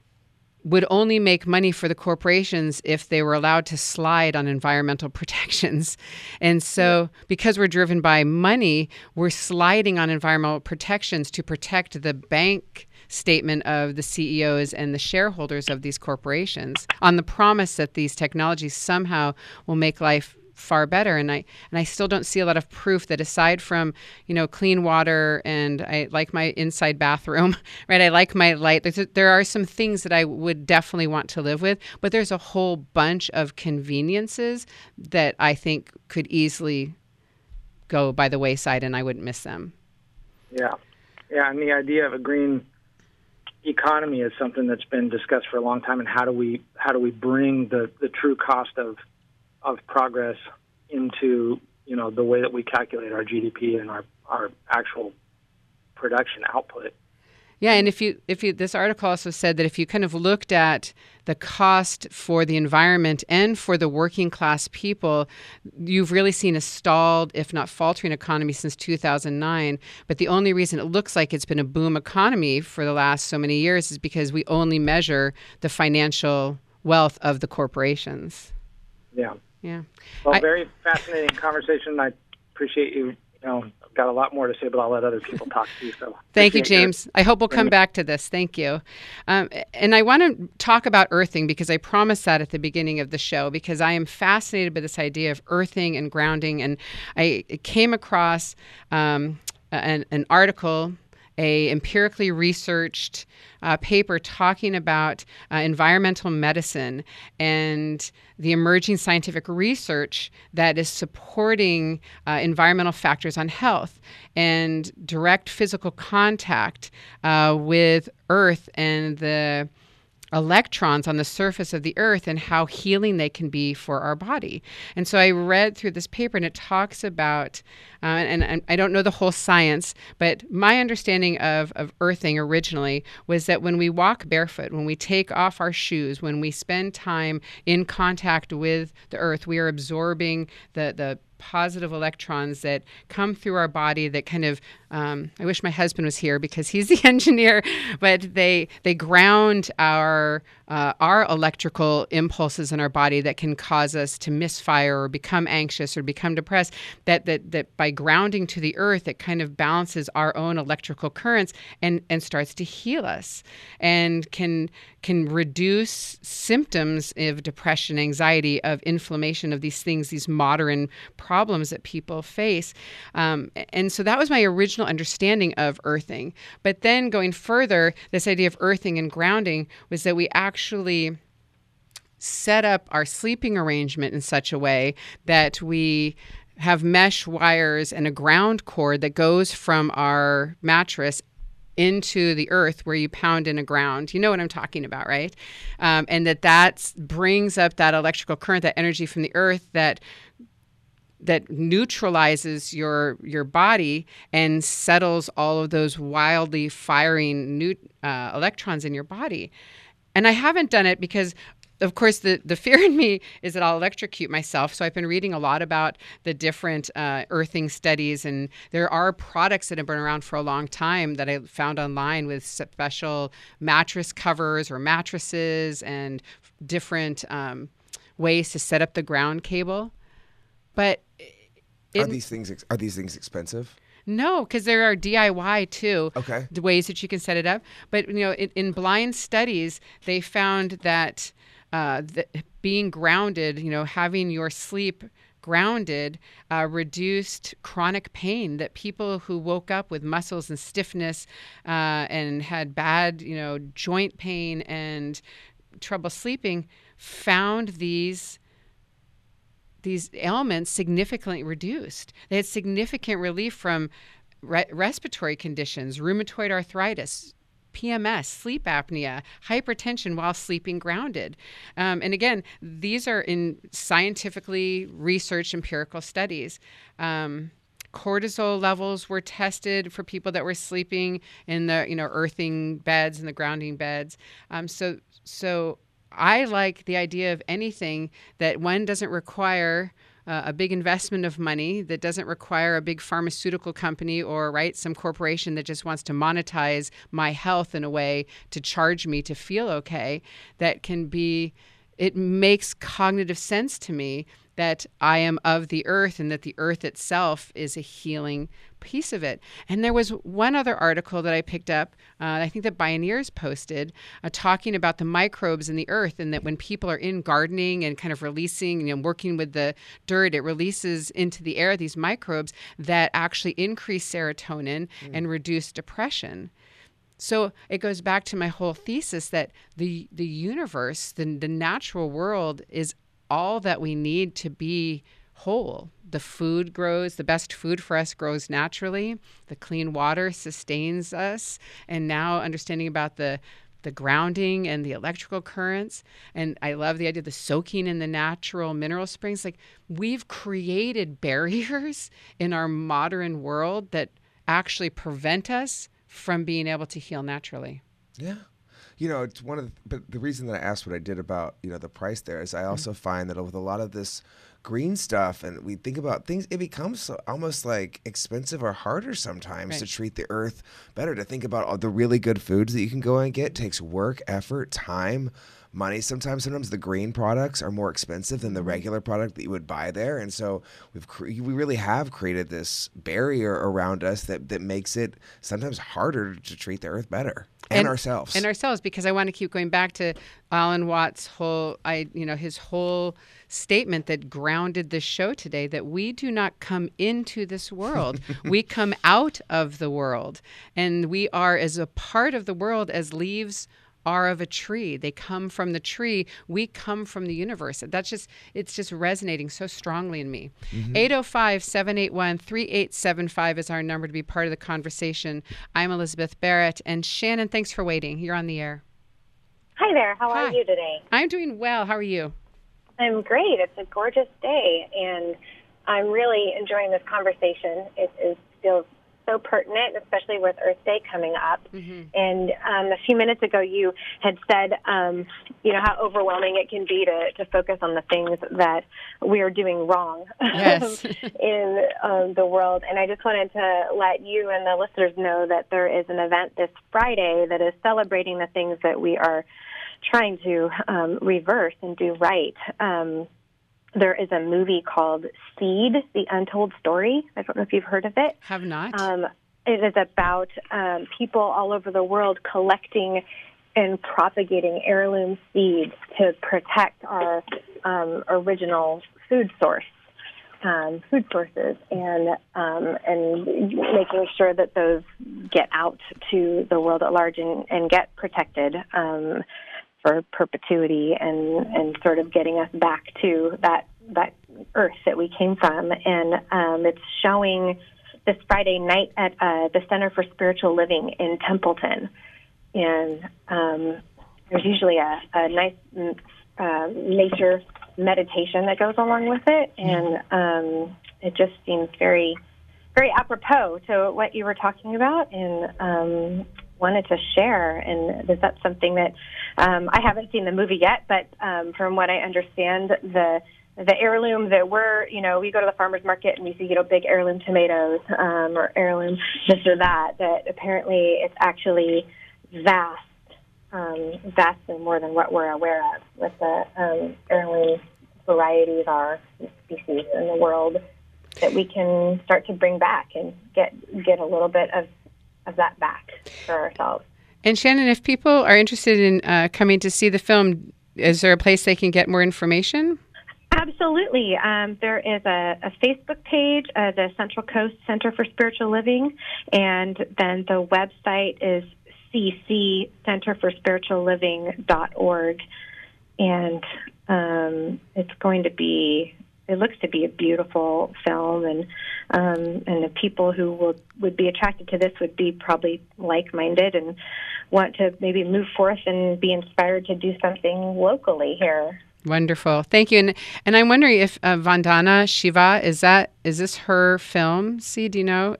would only make money for the corporations if they were allowed to slide on environmental protections. And so yeah. because we're driven by money, we're sliding on environmental protections to protect the bank statement of the C E Os and the shareholders of these corporations on the promise that these technologies somehow will make life far better. And I and I still don't see a lot of proof that aside from, you know, clean water and I like my inside bathroom, right? I like my light. There's a, there are some things that I would definitely want to live with, but there's a whole bunch of conveniences that I think could easily go by the wayside and I wouldn't miss them. Yeah. Yeah. And the idea of a green economy is something that's been discussed for a long time. And how do we, how do we bring the, the true cost of of progress into, you know, the way that we calculate our G D P and our, our actual production output. Yeah, and if you if you this article also said that if you kind of looked at the cost for the environment and for the working class people, you've really seen a stalled, if not faltering economy since two thousand nine. But the only reason it looks like it's been a boom economy for the last so many years is because we only measure the financial wealth of the corporations. Yeah. Yeah. Well, I, very fascinating conversation. I appreciate you. You know, I've got a lot more to say, but I'll let other people talk to you. So thank you, James. Your, I hope we'll come back to this. Thank you. Um, and I want to talk about earthing because I promised that at the beginning of the show because I am fascinated by this idea of earthing and grounding. And I came across um, an, an article, a empirically researched uh, paper talking about uh, environmental medicine and the emerging scientific research that is supporting uh, environmental factors on health and direct physical contact uh, with Earth and the electrons on the surface of the earth and how healing they can be for our body. And so I read through this paper and it talks about, uh, and, and I don't know the whole science, but my understanding of, of earthing originally was that when we walk barefoot, when we take off our shoes, when we spend time in contact with the earth, we are absorbing the, the positive electrons that come through our body that kind of, um, I wish my husband was here because he's the engineer, but they they ground our uh, our electrical impulses in our body that can cause us to misfire or become anxious or become depressed, that that that by grounding to the earth, it kind of balances our own electrical currents and, and starts to heal us and can can reduce symptoms of depression, anxiety, of inflammation, of these things, these modern problems that people face. Um, and so that was my original understanding of earthing. But then going further, this idea of earthing and grounding was that we actually set up our sleeping arrangement in such a way that we have mesh wires and a ground cord that goes from our mattress into the earth where you pound in a ground. You know what I'm talking about, right? Um, and that that brings up that electrical current, that energy from the earth that that neutralizes your your body and settles all of those wildly firing new, uh, electrons in your body. And I haven't done it because, of course, the, the fear in me is that I'll electrocute myself. So I've been reading a lot about the different uh, earthing studies, and there are products that have been around for a long time that I found online with special mattress covers or mattresses and different um, ways to set up the ground cable. But it, are these things are these things expensive? No, because there are D I Y too. Okay. The ways that you can set it up. But you know, in, in blind studies, they found that uh, the, being grounded, you know, having your sleep grounded, uh, reduced chronic pain. That people who woke up with muscles and stiffness uh, and had bad, you know, joint pain and trouble sleeping found these. these ailments significantly reduced. They had significant relief from re- respiratory conditions, rheumatoid arthritis, P M S, sleep apnea, hypertension while sleeping grounded. Um, and again, these are in scientifically researched empirical studies. Um, cortisol levels were tested for people that were sleeping in the, you know, earthing beds and the grounding beds. Um, so, so I like the idea of anything that, one, doesn't require uh, a big investment of money, that doesn't require a big pharmaceutical company or, right, some corporation that just wants to monetize my health in a way to charge me to feel okay. That can be, it makes cognitive sense to me that I am of the earth and that the earth itself is a healing piece of it. And there was one other article that I picked up, uh, I think that Bioneers posted, uh, talking about the microbes in the earth, and that when people are in gardening and kind of releasing, you know, working with the dirt, it releases into the air these microbes that actually increase serotonin mm. and reduce depression. So it goes back to my whole thesis that the the universe, the, the natural world, is all that we need to be whole. The food grows, the best food for us grows naturally. The clean water sustains us. And now understanding about the the grounding and the electrical currents. And I love the idea of the soaking in the natural mineral springs. Like, we've created barriers in our modern world that actually prevent us from being able to heal naturally. Yeah. You know, it's one of the, but the reason that I asked what I did about, you know, the price there is I also mm-hmm. find that with a lot of this green stuff, and we think about things, it becomes so, almost like expensive or harder sometimes right. to treat the earth better, to think about all the really good foods that you can go and get. It takes work, effort, time, money. Sometimes, sometimes the green products are more expensive than the regular product that you would buy there. And so we've cre- we really have created this barrier around us that, that makes it sometimes harder to treat the earth better. And, and ourselves. And ourselves, because I want to keep going back to Alan Watts' whole, I, you know, his whole statement that grounded this show today, that we do not come into this world. We come out of the world. And we are as a part of the world as leaves are of a tree. They come from the tree. We come from the universe. That's just, it's just resonating so strongly in me. Mm-hmm. eight oh five, seven eight one, three eight seven five is our number to be part of the conversation. I'm Elizabeth Barrett. And Shannon, thanks for waiting. You're on the air. Hi there. How Hi. are you today? I'm doing well. How are you? I'm great. It's a gorgeous day, and I'm really enjoying this conversation. It is, feels so pertinent, especially with Earth Day coming up. Mm-hmm. And um, a few minutes ago, you had said, um, you know, how overwhelming it can be to, to focus on the things that we are doing wrong yes. in um, the world. And I just wanted to let you and the listeners know that there is an event this Friday that is celebrating the things that we are trying to um, reverse and do right. Um, There is a movie called Seed, The Untold Story. I don't know if you've heard of it. Have not. Um, it is about um, people all over the world collecting and propagating heirloom seeds to protect our um, original food source, um, food sources, and um, and making sure that those get out to the world at large and, and get protected Um, for perpetuity, and, and sort of getting us back to that that earth that we came from. And um, it's showing this Friday night at uh, the Center for Spiritual Living in Templeton. And um, there's usually a, a nice uh, nature meditation that goes along with it. And um, it just seems very, very apropos to what you were talking about. And um wanted to share, and is that something that um, I haven't seen the movie yet, but um, from what I understand, the the heirloom that we're, you know, we go to the farmer's market and we see, you know, big heirloom tomatoes um, or heirloom this or that, that apparently it's actually vast, um, vastly more than what we're aware of with the um, heirloom varieties are species in the world that we can start to bring back and get get a little bit of of that back for ourselves. And Shannon, if people are interested in uh, coming to see the film, is there a place they can get more information? Absolutely. Um, there is a, a Facebook page, uh, the Central Coast Center for Spiritual Living, and then the website is c c center for spiritual living dot org. And um, it's going to be, it looks to be a beautiful film, and um, and the people who will, would be attracted to this would be probably like-minded and want to maybe move forth and be inspired to do something locally here. Wonderful. Thank you. And and I'm wondering if uh, Vandana Shiva, is that is this her film? See, do you know?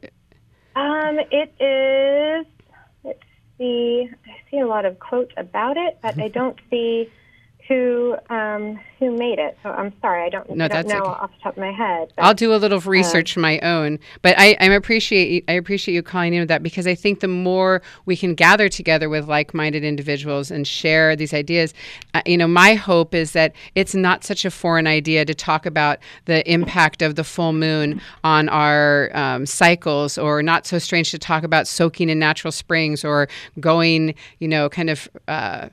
Um, it is, let's see, I see a lot of quotes about it, but I don't see who um, who made it. So I'm sorry, I don't, No, I don't that's know okay. off the top of my head. But, I'll do a little research of my own, but I, I appreciate I appreciate you calling in with that, because I think the more we can gather together with like-minded individuals and share these ideas, uh, you know, my hope is that it's not such a foreign idea to talk about the impact of the full moon on our um, cycles, or not so strange to talk about soaking in natural springs, or going, you know, kind of uh,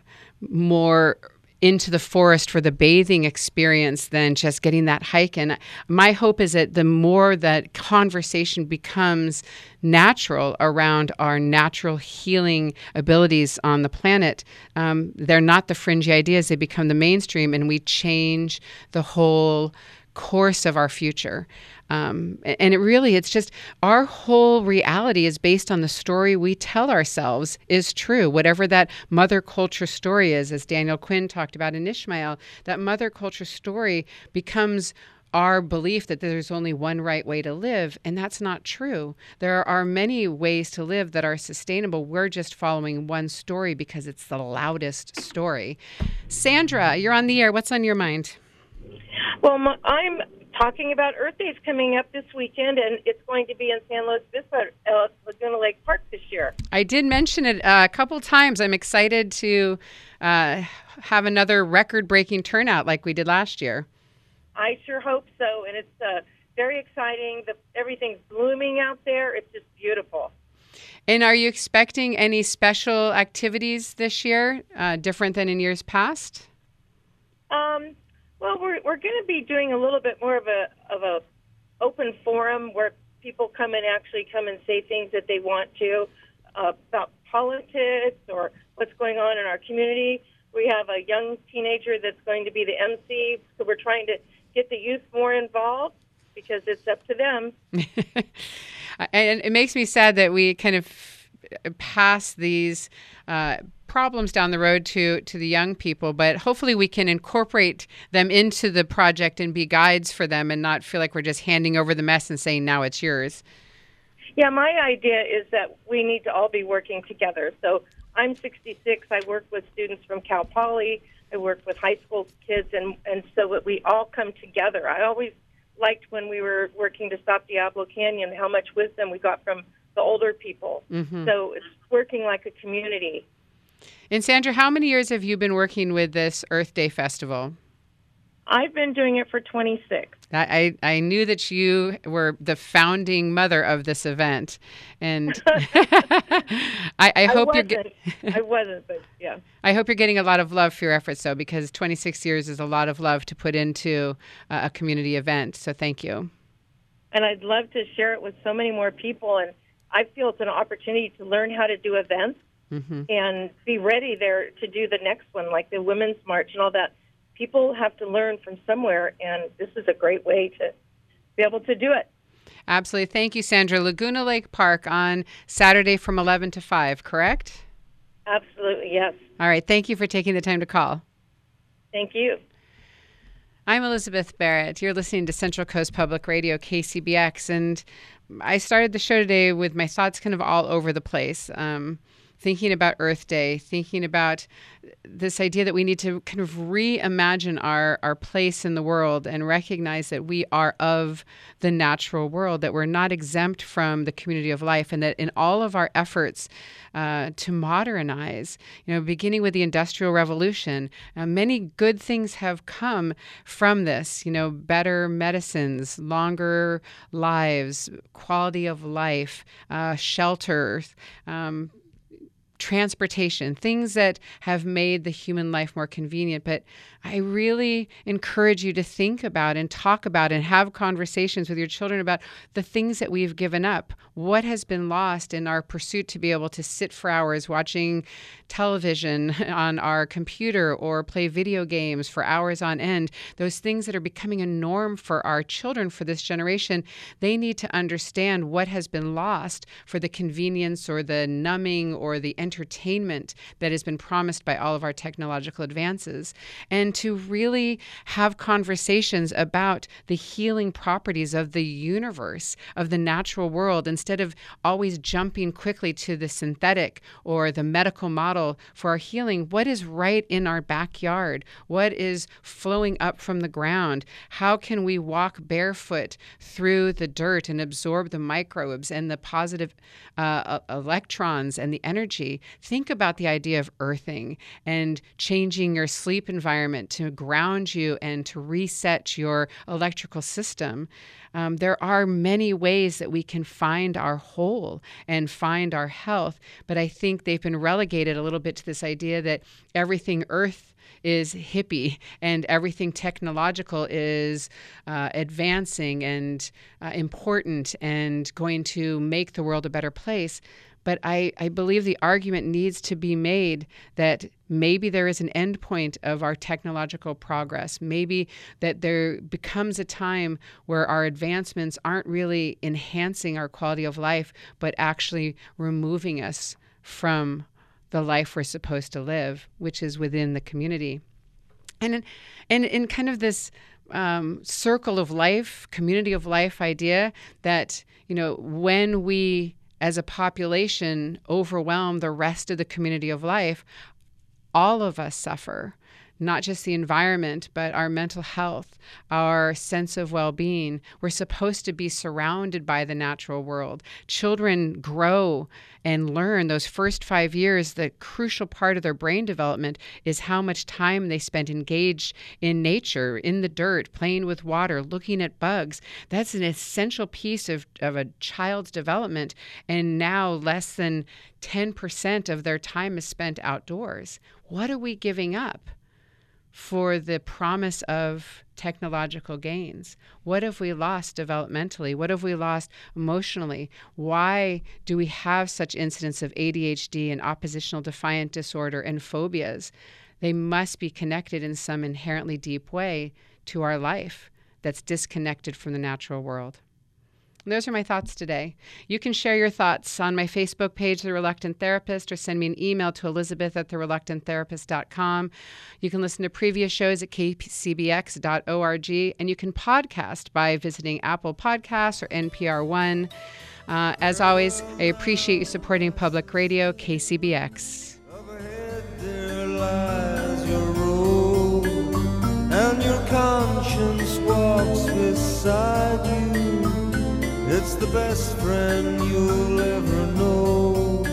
more into the forest for the bathing experience than just getting that hike. And my hope is that the more that conversation becomes natural around our natural healing abilities on the planet, um, they're not the fringy ideas, they become the mainstream, and we change the whole course of our future. Um, and it really, it's just our whole reality is based on the story we tell ourselves is true. Whatever that mother culture story is, as Daniel Quinn talked about in Ishmael, that mother culture story becomes our belief that there's only one right way to live, and that's not true. There are many ways to live that are sustainable. We're just following one story because it's the loudest story. Sandra, you're on the air. What's on your mind? Well, my, I'm talking about Earth Days coming up this weekend, and it's going to be in San Luis Obispo, uh, Laguna Lake Park this year. I did mention it uh, a couple times. I'm excited to uh, have another record-breaking turnout like we did last year. I sure hope so, and it's uh, very exciting. The, everything's blooming out there. It's just beautiful. And are you expecting any special activities this year, uh, different than in years past? Um. Well, we're we're going to be doing a little bit more of a of a open forum where people come and actually come and say things that they want to uh, about politics or what's going on in our community. We have a young teenager that's going to be the M C, so we're trying to get the youth more involved because it's up to them. And it makes me sad that we kind of pass these uh, problems down the road to to the young people, but hopefully we can incorporate them into the project and be guides for them and not feel like we're just handing over the mess and saying, now it's yours. Yeah, my idea is that we need to all be working together. So I'm sixty-six. I work with students from Cal Poly. I work with high school kids, and, and so that we all come together. I always liked when we were working to stop Diablo Canyon how much wisdom we got from the older people. Mm-hmm. So it's working like a community. And Sandra, how many years have you been working with this Earth Day Festival? I've been doing it for twenty-six. I, I knew that you were the founding mother of this event, and I, I hope I you're get, I wasn't, but yeah. I hope you're getting a lot of love for your efforts, though, because twenty-six years is a lot of love to put into uh, a community event. So thank you. And I'd love to share it with so many more people, and I feel it's an opportunity to learn how to do events mm-hmm. and be ready there to do the next one, like the Women's March and all that. People have to learn from somewhere, and this is a great way to be able to do it. Absolutely. Thank you, Sandra. Laguna Lake Park on Saturday from eleven to five, correct? Absolutely, yes. All right. Thank you for taking the time to call. Thank you. I'm Elizabeth Barrett. You're listening to Central Coast Public Radio, K C B X, and I started the show today with my thoughts kind of all over the place. Um, thinking about Earth Day, thinking about this idea that we need to kind of reimagine our, our place in the world and recognize that we are of the natural world, that we're not exempt from the community of life, and that in all of our efforts uh, to modernize, you know, beginning with the Industrial Revolution, uh, many good things have come from this, you know, better medicines, longer lives, quality of life, uh, shelters, um, transportation, things that have made the human life more convenient. But I really encourage you to think about and talk about and have conversations with your children about the things that we've given up. What has been lost in our pursuit to be able to sit for hours watching television on our computer or play video games for hours on end? Those things that are becoming a norm for our children, for this generation, they need to understand what has been lost for the convenience or the numbing or the entertainment entertainment that has been promised by all of our technological advances, and to really have conversations about the healing properties of the universe, of the natural world, instead of always jumping quickly to the synthetic or the medical model for our healing. What is right in our backyard? What is flowing up from the ground? How can we walk barefoot through the dirt and absorb the microbes and the positive uh, electrons and the energy? Think about the idea of earthing and changing your sleep environment to ground you and to reset your electrical system. Um, there are many ways that we can find our whole and find our health, but I think they've been relegated a little bit to this idea that everything earth is hippie and everything technological is uh, advancing and uh, important and going to make the world a better place. But I, I believe the argument needs to be made that maybe there is an end point of our technological progress. Maybe that there becomes a time where our advancements aren't really enhancing our quality of life, but actually removing us from the life we're supposed to live, which is within the community. And in, and in kind of this um, circle of life, community of life idea that, you know, when we as a population overwhelm the rest of the community of life, all of us suffer. Not just the environment, but our mental health, our sense of well-being. We're supposed to be surrounded by the natural world. Children grow and learn those first five years. The crucial part of their brain development is how much time they spent engaged in nature, in the dirt, playing with water, looking at bugs. That's an essential piece of, of a child's development. And now less than ten percent of their time is spent outdoors. What are we giving up for the promise of technological gains? What have we lost developmentally? What have we lost emotionally? Why do we have such incidents of A D H D and oppositional defiant disorder and phobias? They must be connected in some inherently deep way to our life that's disconnected from the natural world. And those are my thoughts today. You can share your thoughts on my Facebook page, The Reluctant Therapist, or send me an email to elizabeth at the reluctant therapist dot com. You can listen to previous shows at k c b x dot org, and you can podcast by visiting Apple Podcasts or N P R One. Uh, as always, I appreciate you supporting public radio, K C B X. Overhead there lies your road, and your conscience walks beside you. It's the best friend you'll ever know,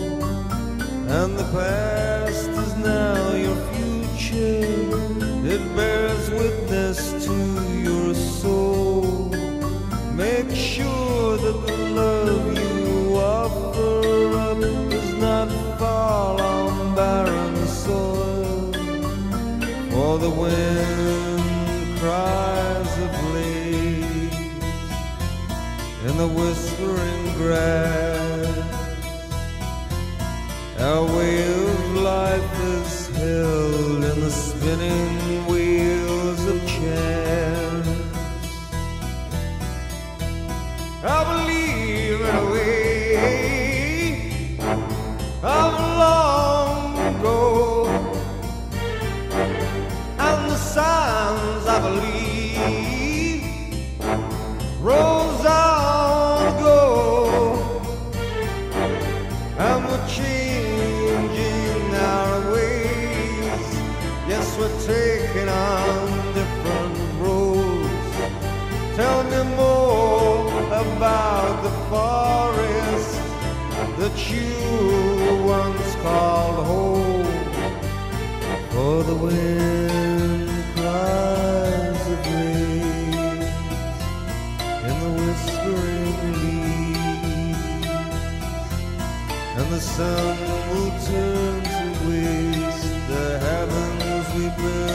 and the past is now your future. It bears witness to your soul. Make sure that the love you offer up does not fall on barren soil, for the wind cries of late in the whispering grass. Our way of life is held in the spinning wheels of chance. I believe in a way of long ago, and the signs I believe rose on go, and we're changing our ways. Yes, we're taking on different roads. Tell me more about the forest that you once called home, for the wind cries of rain in the whispering leaves, and the sun will turn to waste the heavens we built.